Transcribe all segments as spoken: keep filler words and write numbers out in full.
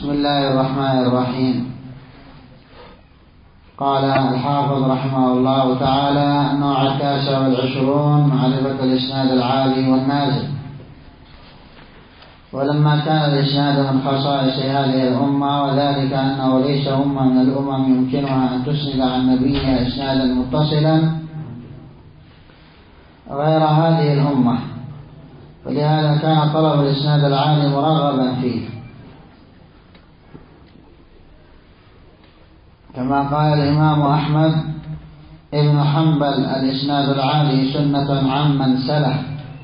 بسم الله الرحمن الرحيم. قال الحافظ رحمه الله تعالى: النوع التاسع والعشرون، معرفة الإسناد العالي والنازل. ولما كان الإسناد من خصائص هذه الأمة، وذلك أنه ليس أمة من الأمم يمكنها أن تسند عن نبيها إسنادا متصلا غير هذه الأمة، ولهذا كان طلب الإسناد العالي مرغبا فيه، كما قال الإمام أحمد ابن حنبل: الإسناد العالي سنة عمن سلف.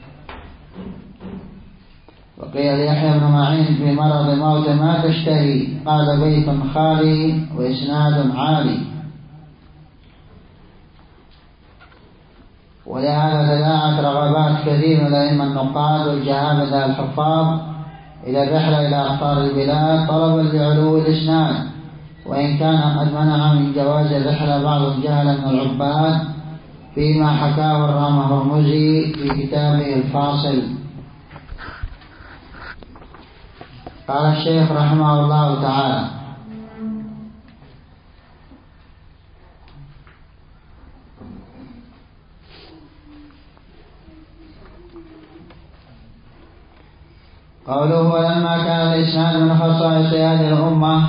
وقيل يحيى بن معين في مرض موت: ما تشتهي؟ قال: بيت خالي وإسناد عالي. ولهذا تداعت رغبات كثير من الأئمة النقاد والجهابذة الحفاظ إلى الرحلة إلى أقطار البلاد طلبا لعلو الإسناد، وإن كان قد منع من جواز الرحلة بعض الجهل من العباد، فيما حكاه الرمهرمزي في كتابه الفاصل. قال الشيخ رحمه الله تعالى: قوله: ولما كان الإسناد من خصائص هذه الأمة،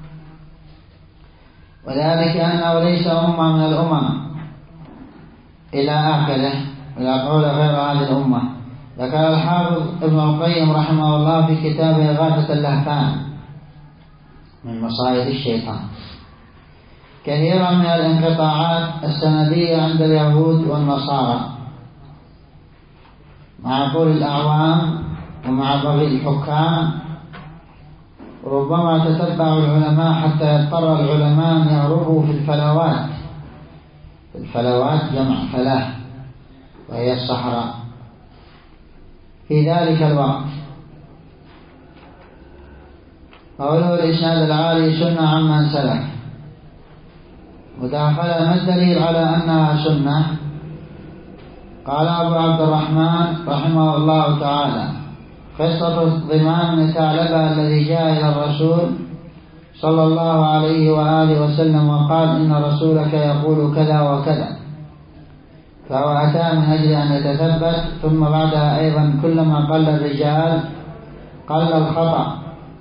وذلك أنه ليس أمة من الأمم إلى آخره، إلى قول غير هذه الأمة. ذكر الحافظ ابن القيم رحمه الله في كتابه إغاثة اللهفان من مصائد الشيطان كثيرا من الانقطاعات السندية عند اليهود والنصارى مع طول الأعوام ومع بغي الحكام. ربما تتبع العلماء حتى يضطر العلماء أن يهربوا في الفلوات. الفلوات جمع فلاة، وهي الصحراء. في ذلك الوقت قوله: الإسناد العالي سنة عمن سلف. مداخلة: ما الدليل على أنها سنة؟ قال أبو عبد الرحمن رحمه الله تعالى: قصة ضمام بن ثعلبة الذي جاء إلى الرسول صلى الله عليه وآله وسلم وقال: إن رسولك يقول كذا وكذا، فهو أتى من أجل أن يتثبت. ثم بعدها أيضا كلما قل الرجال قل الخطأ.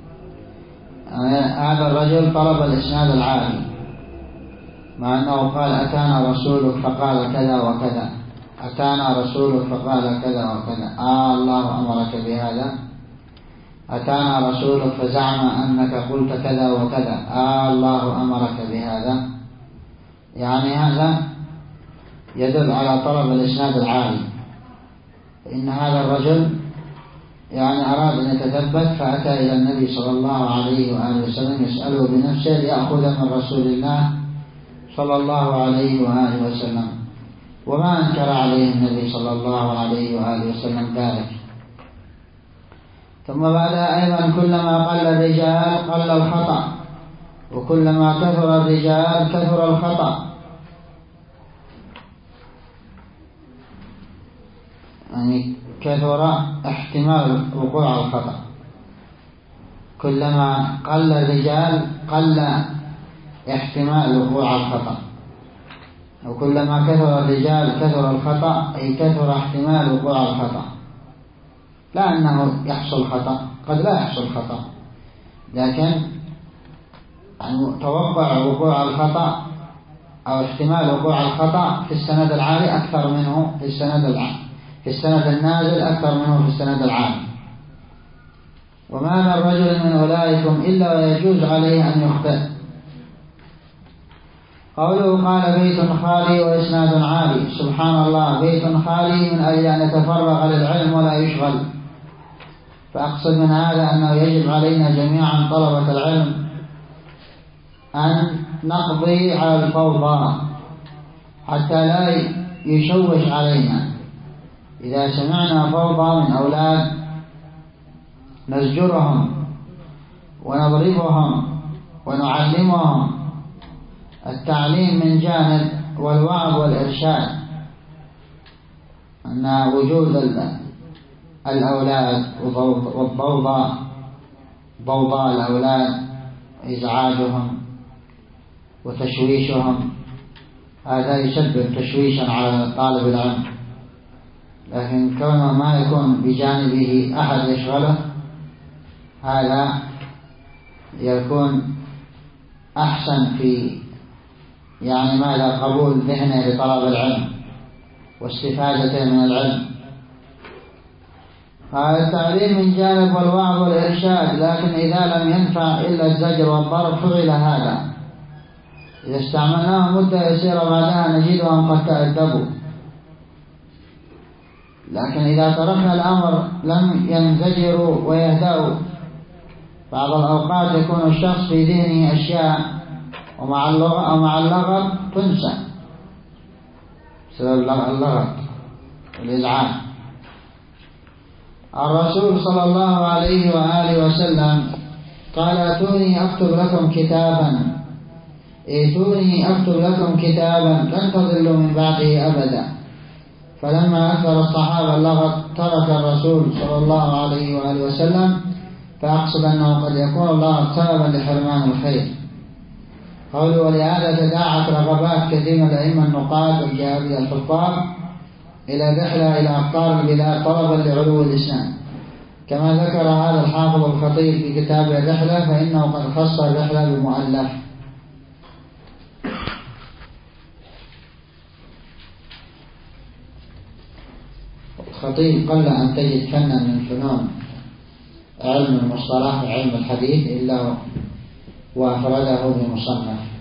هذا الرجل طلب الإسناد العالي، مع أنه قال: أتانا رسولك فقال كذا وكذا، أتانا رسولك فقال كذا وكذا. آه الله أمرك بهذا؟ أتانا رسولك فزعم أنك قلت كذا وكذا. آه الله أمرك بهذا؟ يعني هذا يدل على طلب الإسناد العالي. إن هذا الرجل يعني أراد أن يتثبت، فأتى إلى النبي صلى الله عليه وآله وسلم يسأله بنفسه ليأخذ من رسول الله صلى الله عليه وآله وسلم، وما أنكر عليه النبي صلى الله عليه وآله وسلم ذلك. ثم بعدها أيضا كلما قل الرجال قل الخطأ، وكلما كثر الرجال كثر الخطأ. يعني كثر احتمال وقوع الخطأ. كلما قل الرجال قل احتمال وقوع الخطأ، وكلما كثر الرجال كثر الخطأ، أي كثر احتمال وقوع الخطأ. لا أنه يحصل خطأ، قد لا يحصل خطأ، لكن يعني توقع وقوع الخطأ أو احتمال وقوع الخطأ في السند العالي أكثر منه في السند العالي في السند النازل أكثر منه في السند العالي. وما من رجل من أولئكم إلا ويجوز عليه أن يخطئ. قوله: قال: بيت خالي وإسناد عالي. سبحان الله، بيت خالي من أجل أن يتفرغ للعلم ولا يشغل. فأقصد من هذا أنه يجب علينا جميعا طلبة العلم أن نقضي على الفوضى حتى لا يشوش علينا. إذا سمعنا فوضى من أولاد نزجرهم ونضربهم ونعلمهم. التعليم من جانب، والوعظ والإرشاد، أن وجود الأولاد والضوضاء ضوضاء الأولاد، إزعاجهم وتشويشهم، هذا يسبب تشويشا على طالب العلم. لكن كونه ما يكون بجانبه أحد يشغله، هذا يكون أحسن في يعني ماذا قبول ذهنه لطلب العلم واستفادته من العلم. هذا التعليم من جانب والوعظ والإرشاد، لكن إذا لم ينفع إلا الزجر والضرب فعل هذا. إذا استعملناه مدة يسيرة بعدها نجدهم قد تأدبوا، لكن إذا تركنا الأمر لم ينزجروا ويهدأوا. بعض الأوقات يكون الشخص في ذهنه أشياء ومع اللغة ومع اللغط تنسى بسبب اللغط والإزعاج. الرسول صلى الله عليه وآله وسلم قال: ائتوني أكتب لكم كتابا ائتوني أكتب لكم كتابا لن تضلوا من بعده أبدا. فلما أكثر الصحابة اللغط ترك الرسول صلى الله عليه وآله وسلم، فأقصد أنه قد يكون اللغط سببا لحرمان الخير. قالوا: ولهذا تداعت رغبات كثير من الأئمة النقاد والجهابذة الحفاظ إلى رحلة إلى أقطار البلاد طلبا لعلو الإسلام، كما ذكر هذا الحافظ الخطيب في كتاب الرحلة، فإنه قد خص الرحلة بمؤلف. الخطيب قل أن تجد فنا من فنون علم المصطلح وعلم الحديث إلا وأفرده بمصنف.